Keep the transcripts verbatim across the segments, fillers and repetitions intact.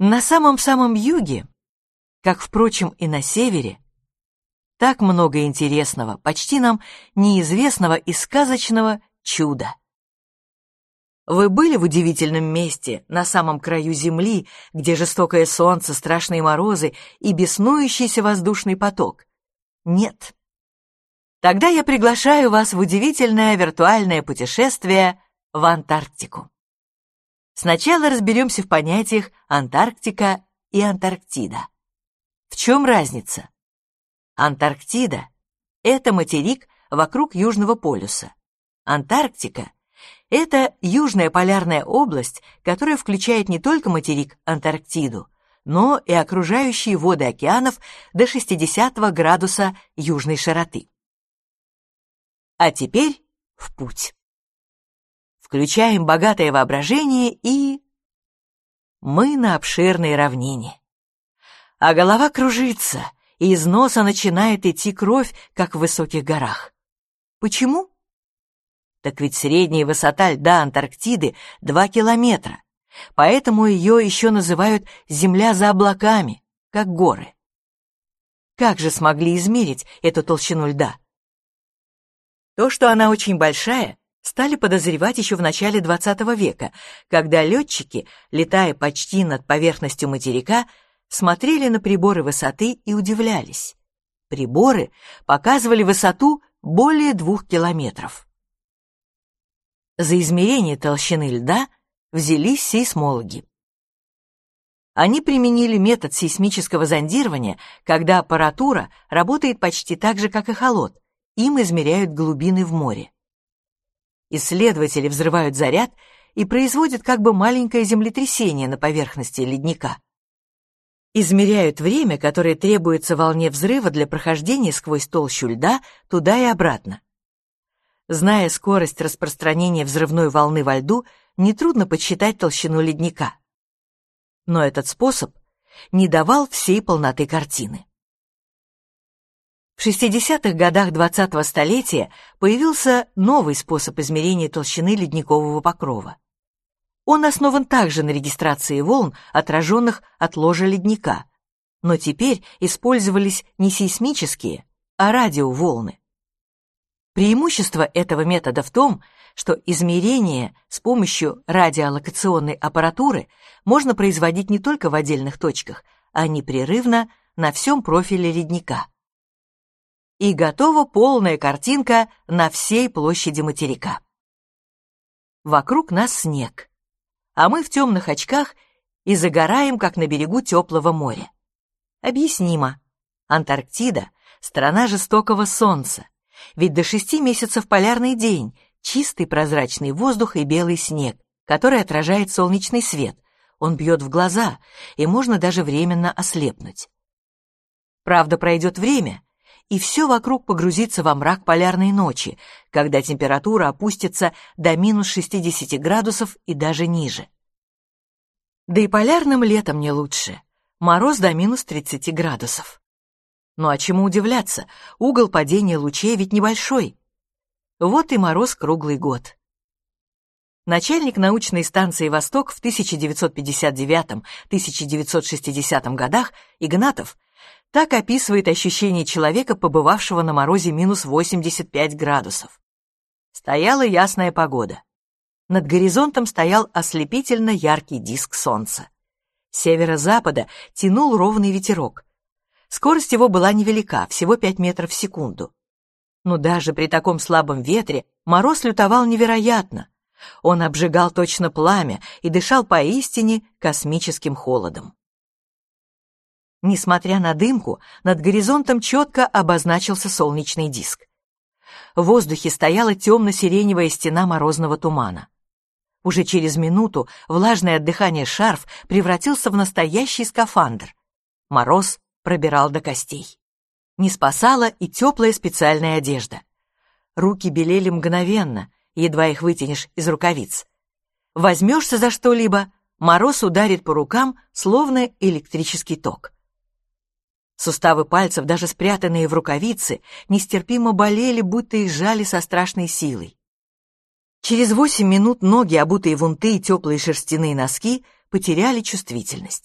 На самом-самом юге, как, впрочем, и на севере, так много интересного, почти нам неизвестного и сказочного чуда. Вы были в удивительном месте, на самом краю земли, где жестокое солнце, страшные морозы и беснующийся воздушный поток? Нет. Тогда я приглашаю вас в удивительное виртуальное путешествие в Антарктику. Сначала разберемся в понятиях Антарктика и Антарктида. В чем разница? Антарктида — это материк вокруг Южного полюса. Антарктика — это южная полярная область, которая включает не только материк Антарктиду, но и окружающие воды океанов до шестидесятого градуса южной широты. А теперь в путь. Включаем богатое воображение и... Мы на обширной равнине. А голова кружится, и из носа начинает идти кровь, как в высоких горах. Почему? Так ведь средняя высота льда Антарктиды — два километра, поэтому ее еще называют «земля за облаками», как горы. Как же смогли измерить эту толщину льда? То, что она очень большая, стали подозревать еще в начале двадцатого века, когда летчики, летая почти над поверхностью материка, смотрели на приборы высоты и удивлялись. Приборы показывали высоту более двух километров. За измерение толщины льда взялись сейсмологи. Они применили метод сейсмического зондирования, когда аппаратура работает почти так же, как эхолот, им измеряют глубины в море. Исследователи взрывают заряд и производят как бы маленькое землетрясение на поверхности ледника. Измеряют время, которое требуется волне взрыва для прохождения сквозь толщу льда туда и обратно. Зная скорость распространения взрывной волны во льду, нетрудно подсчитать толщину ледника. Но этот способ не давал всей полноты картины. В шестидесятых годах двадцатого столетия появился новый способ измерения толщины ледникового покрова. Он основан также на регистрации волн, отраженных от ложа ледника, но теперь использовались не сейсмические, а радиоволны. Преимущество этого метода в том, что измерения с помощью радиолокационной аппаратуры можно производить не только в отдельных точках, а непрерывно на всем профиле ледника. И готова полная картинка на всей площади материка. Вокруг нас снег, а мы в темных очках и загораем, как на берегу теплого моря. Объяснимо. Антарктида — страна жестокого солнца, ведь до шести месяцев полярный день, чистый прозрачный воздух и белый снег, который отражает солнечный свет. Он бьет в глаза, и можно даже временно ослепнуть. Правда, пройдет время, и все вокруг погрузится во мрак полярной ночи, когда температура опустится до минус шестидесяти градусов и даже ниже. Да и полярным летом не лучше. Мороз до минус тридцати градусов. Ну а чему удивляться? Угол падения лучей ведь небольшой. Вот и мороз круглый год. Начальник научной станции «Восток» в тысяча девятьсот пятьдесят девятом — тысяча девятьсот шестидесятом годах Игнатов так описывает ощущение человека, побывавшего на морозе минус восемьдесят пять градусов. Стояла ясная погода. Над горизонтом стоял ослепительно яркий диск солнца. С северо-запада тянул ровный ветерок. Скорость его была невелика, всего пять метров в секунду. Но даже при таком слабом ветре мороз лютовал невероятно. Он обжигал точно пламя и дышал поистине космическим холодом. Несмотря на дымку, над горизонтом четко обозначился солнечный диск. В воздухе стояла темно-сиреневая стена морозного тумана. Уже через минуту влажный от дыхания шарф превратился в настоящий скафандр. Мороз пробирал до костей. Не спасала и теплая специальная одежда. Руки белели мгновенно, едва их вытянешь из рукавиц. Возьмешься за что-либо, мороз ударит по рукам, словно электрический ток. Суставы пальцев, даже спрятанные в рукавицы, нестерпимо болели, будто их сжали со страшной силой. Через восемь минут ноги, обутые в унты и теплые шерстяные носки, потеряли чувствительность.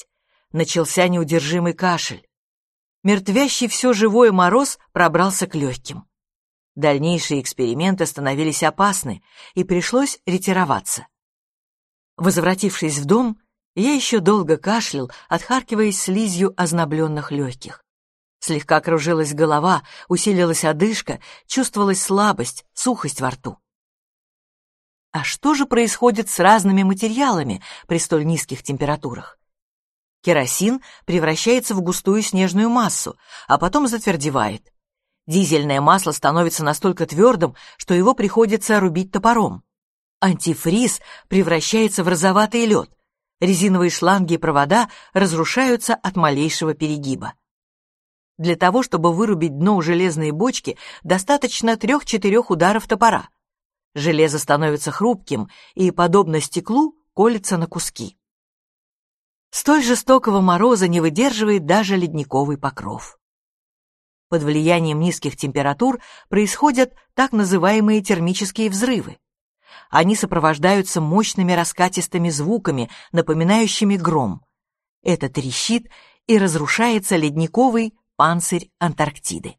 начался неудержимый кашель. Мертвящий все живое мороз пробрался к легким. Дальнейшие эксперименты становились опасны, и пришлось ретироваться. Возвратившись в дом, я еще долго кашлял, отхаркиваясь слизью ознобленных легких. Слегка кружилась голова, усилилась одышка, чувствовалась слабость, сухость во рту. А что же происходит с разными материалами при столь низких температурах? Керосин превращается в густую снежную массу, а потом затвердевает. Дизельное масло становится настолько твердым, что его приходится рубить топором. Антифриз превращается в розоватый лед. Резиновые шланги и провода разрушаются от малейшего перегиба. Для того, чтобы вырубить дно у железной бочки, достаточно трех-четырех ударов топора. Железо становится хрупким и, подобно стеклу, колется на куски. Столь жестокого мороза не выдерживает даже ледниковый покров. Под влиянием низких температур происходят так называемые термические взрывы. Они сопровождаются мощными раскатистыми звуками, напоминающими гром. Это трещит и разрушается ледниковый панцирь Антарктиды.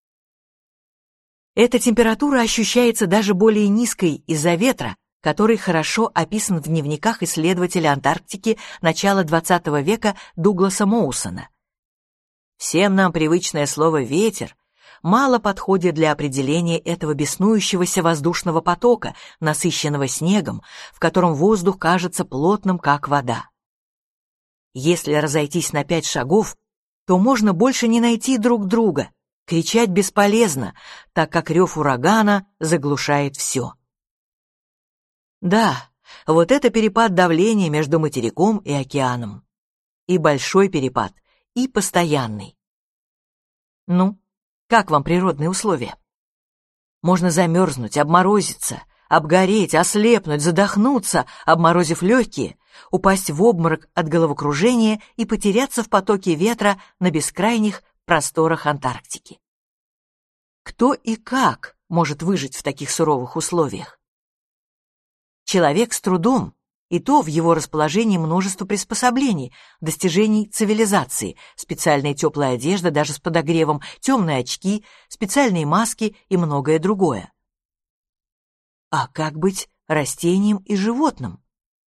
Эта температура ощущается даже более низкой из-за ветра, который хорошо описан в дневниках исследователя Антарктики начала двадцатого века Дугласа Моусона. Всем нам привычное слово «ветер» мало подходит для определения этого беснующегося воздушного потока, насыщенного снегом, в котором воздух кажется плотным, как вода. Если разойтись на пять шагов, то можно больше не найти друг друга. Кричать бесполезно, так как рев урагана заглушает все. Да, вот это перепад давления между материком и океаном. И большой перепад, и постоянный. Ну, как вам природные условия? Можно замерзнуть, обморозиться, обгореть, ослепнуть, задохнуться, обморозив легкие, упасть в обморок от головокружения и потеряться в потоке ветра на бескрайних просторах Антарктики. Кто и как может выжить в таких суровых условиях? Человек с трудом, и то в его расположении множество приспособлений, достижений цивилизации, специальная теплая одежда даже с подогревом, темные очки, специальные маски и многое другое. А как быть растениям и животным?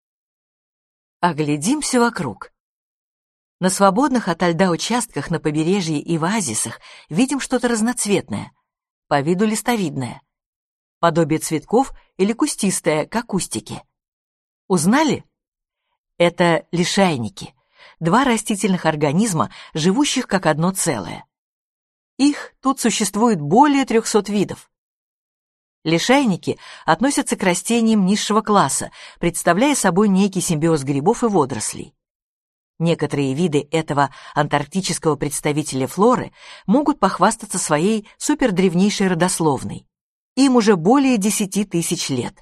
Оглядимся вокруг. На свободных ото льда участках на побережье и в оазисах видим что-то разноцветное, по виду листовидное, подобие цветков или кустистое, как кустики. Узнали? Это лишайники, два растительных организма, живущих как одно целое. Их тут существует более трехсот видов. Лишайники относятся к растениям низшего класса, представляя собой некий симбиоз грибов и водорослей. Некоторые виды этого антарктического представителя флоры могут похвастаться своей супердревнейшей родословной. Им уже более десяти тысяч лет.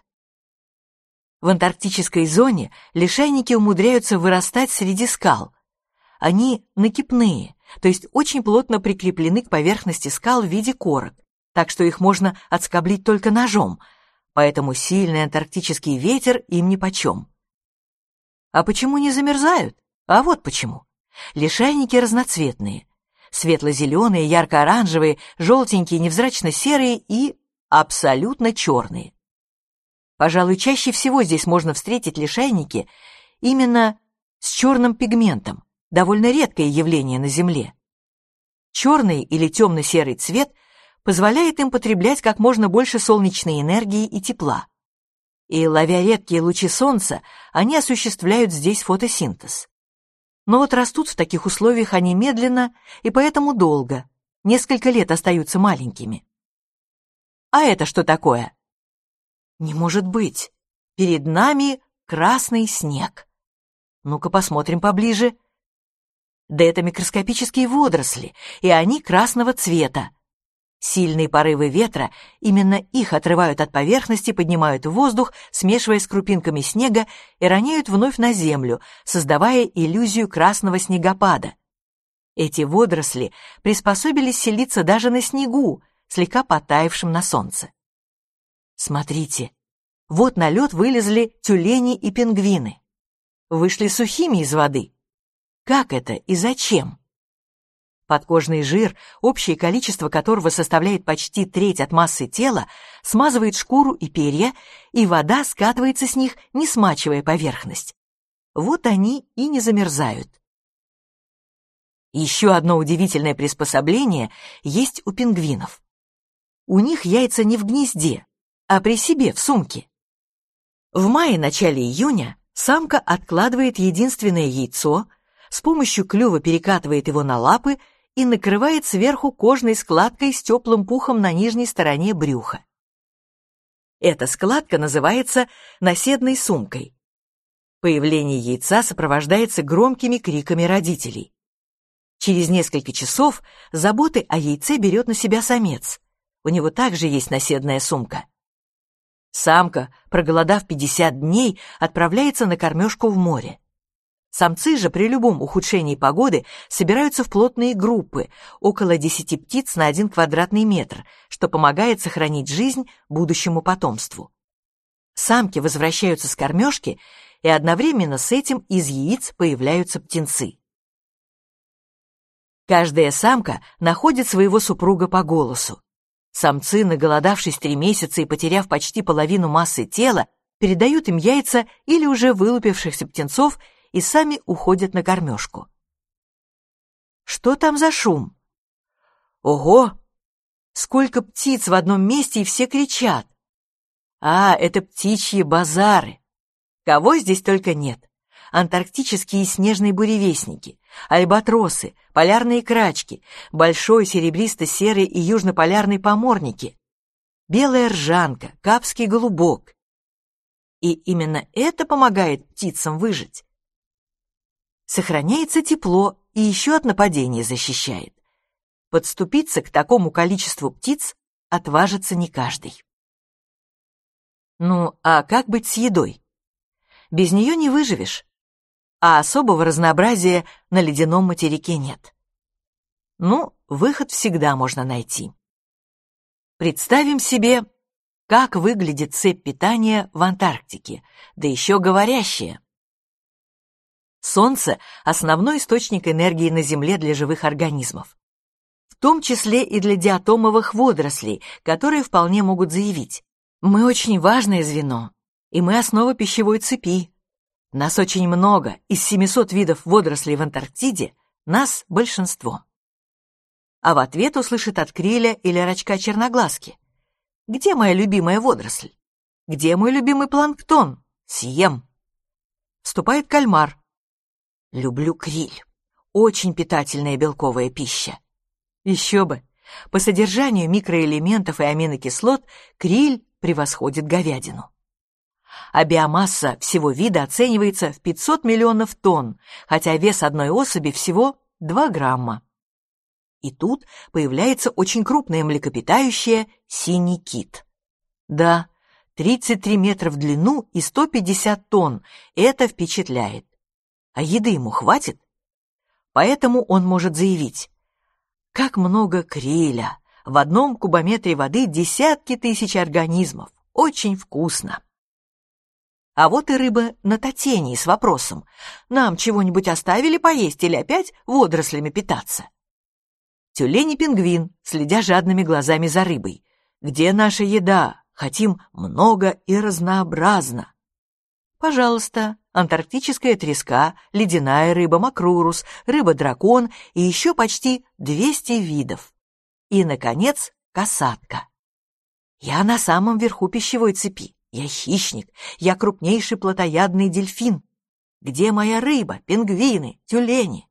В антарктической зоне лишайники умудряются вырастать среди скал. Они накипные, то есть очень плотно прикреплены к поверхности скал в виде корок, так что их можно отскоблить только ножом, поэтому сильный антарктический ветер им нипочем. А почему не замерзают? А вот почему. Лишайники разноцветные. Светло-зеленые, ярко-оранжевые, желтенькие, невзрачно-серые и абсолютно черные. Пожалуй, чаще всего здесь можно встретить лишайники именно с черным пигментом, довольно редкое явление на Земле. Черный или темно-серый цвет позволяет им потреблять как можно больше солнечной энергии и тепла. И, ловя редкие лучи солнца, они осуществляют здесь фотосинтез. Но вот растут в таких условиях они медленно и поэтому долго, несколько лет остаются маленькими. А это что такое? Не может быть. Перед нами красный снег. Ну-ка посмотрим поближе. Да это микроскопические водоросли, и они красного цвета. Сильные порывы ветра, именно их отрывают от поверхности, поднимают в воздух, смешивая с крупинками снега и роняют вновь на землю, создавая иллюзию красного снегопада. Эти водоросли приспособились селиться даже на снегу, слегка потаявшем на солнце. Смотрите, вот на лед вылезли тюлени и пингвины. Вышли сухими из воды. Как это и зачем? Подкожный жир, общее количество которого составляет почти треть от массы тела, смазывает шкуру и перья, и вода скатывается с них, не смачивая поверхность. Вот они и не замерзают. Еще одно удивительное приспособление есть у пингвинов. У них яйца не в гнезде, а при себе в сумке. В мае-начале июня самка откладывает единственное яйцо, с помощью клюва перекатывает его на лапы и накрывает сверху кожной складкой с теплым пухом на нижней стороне брюха. Эта складка называется наседной сумкой. Появление яйца сопровождается громкими криками родителей. Через несколько часов заботы о яйце берет на себя самец. У него также есть наседная сумка. Самка, проголодав пятьдесят дней, отправляется на кормежку в море. Самцы же при любом ухудшении погоды собираются в плотные группы, около десяти птиц на один квадратный метр, что помогает сохранить жизнь будущему потомству. Самки возвращаются с кормежки, и одновременно с этим из яиц появляются птенцы. Каждая самка находит своего супруга по голосу. Самцы, наголодавшись три месяца и потеряв почти половину массы тела, передают им яйца или уже вылупившихся птенцов и сами уходят на кормежку. Что там за шум? Ого! Сколько птиц в одном месте, и все кричат. А, это птичьи базары. Кого здесь только нет. Антарктические снежные буревестники, альбатросы, полярные крачки, большой серебристо-серый и южнополярный поморники, белая ржанка, капский голубок. И именно это помогает птицам выжить. Сохраняется тепло и еще от нападения защищает. Подступиться к такому количеству птиц отважится не каждый. Ну, а как быть с едой? Без нее не выживешь, а особого разнообразия на ледяном материке нет. Ну, выход всегда можно найти. Представим себе, как выглядит цепь питания в Антарктике, да еще говорящая. Солнце – основной источник энергии на Земле для живых организмов, в том числе и для диатомовых водорослей, которые вполне могут заявить: мы очень важное звено, и мы основа пищевой цепи. Нас очень много, из семисот видов водорослей в Антарктиде нас большинство. А в ответ услышит от криля или рачка черноглазки: где моя любимая водоросль? Где мой любимый планктон? Съем. Вступает кальмар: люблю криль. Очень питательная белковая пища. Еще бы, по содержанию микроэлементов и аминокислот криль превосходит говядину. А биомасса всего вида оценивается в пятьсот миллионов тонн, хотя вес одной особи всего два грамма. И тут появляется очень крупное млекопитающее синий кит. Да, тридцать три метра в длину и сто пятьдесят тонн, это впечатляет. А еды ему хватит? Поэтому он может заявить: как много криля! В одном кубометре воды десятки тысяч организмов. Очень вкусно. А вот и рыба на Татении с вопросом: нам чего-нибудь оставили поесть или опять водорослями питаться? Тюлень и пингвин, следя жадными глазами за рыбой: где наша еда? Хотим много и разнообразно. Пожалуйста, антарктическая треска, ледяная рыба макрурус, рыба-дракон и еще почти двести видов. И, наконец, касатка. Я на самом верху пищевой цепи. Я хищник, я крупнейший плотоядный дельфин. Где моя рыба, пингвины, тюлени?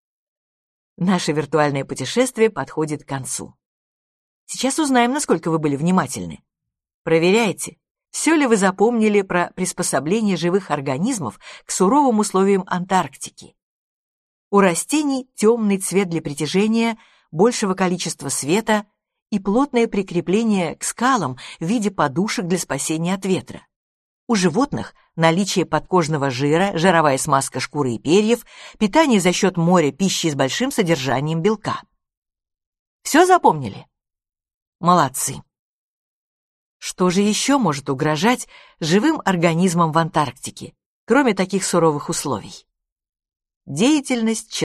Наше виртуальное путешествие подходит к концу. Сейчас узнаем, насколько вы были внимательны. Проверяйте, все ли вы запомнили про приспособление живых организмов к суровым условиям Антарктики. У растений темный цвет для притяжения, большего количества света и плотное прикрепление к скалам в виде подушек для спасения от ветра. У животных наличие подкожного жира, жировая смазка шкуры и перьев, питание за счет моря пищи с большим содержанием белка. Все запомнили? Молодцы! Что же еще может угрожать живым организмам в Антарктике, кроме таких суровых условий? Деятельность